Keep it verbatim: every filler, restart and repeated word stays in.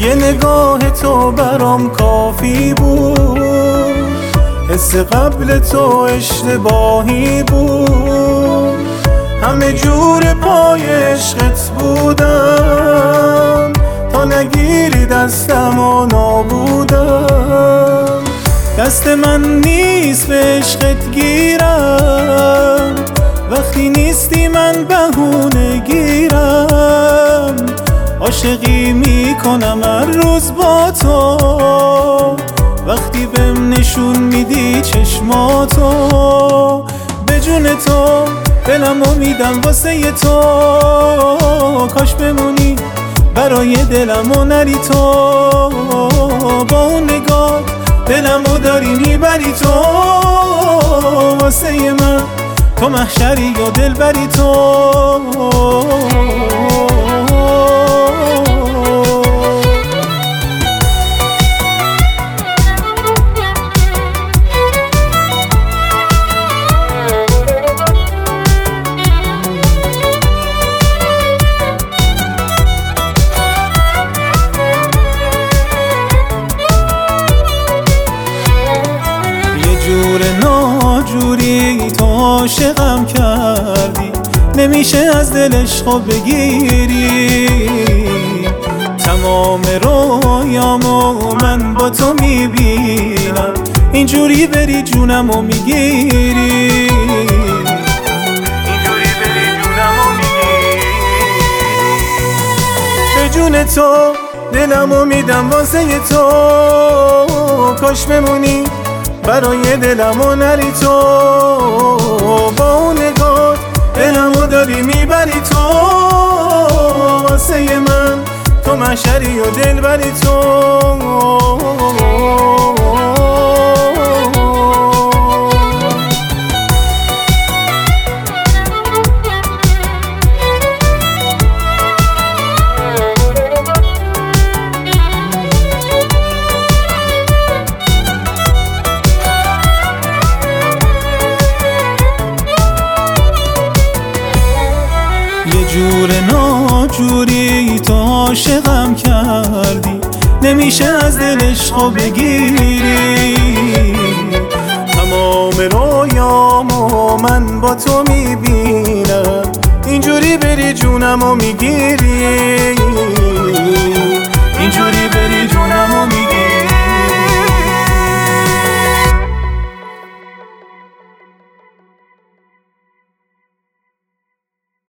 یه نگاه تو برام کافی بود، حس قبل تو اشتباهی بود، همه جور پای عشقت بودم تا نگیری دستم و نابودم. دست من نیست به عشقت گیرم، وقتی نیستی من بهونه گیرم. عاشقی میکنم هر روز با تو، وقتی بهم نشون میدی چشماتو. به جون تو دلمو میدم واسه تو، کاش بمونی برای دلمو نری تو. با اون نگاه دلمو داری میبری تو، واسه من تو محشری یا دلبری تو. ناجوری تو عاشقم کردی، نمیشه از دل عشقو بگیری. تمام رویامو من با تو میبینم، اینجوری بری جونمو میگیری. اینجوری بری جونمو میگیری. به جون تو دلمو میدم واسه تو، کاش بمونی برای دلمو نری تو. با اون نگاه دلمو داری میبری تو، واسه من تو محشری و دلبری تو. یه جور ناجوری تو عاشقم کردی، نمیشه از دل عشقو بگیری. تمام رویامو من با تو میبینم، اینجوری بری جونمو میگیری.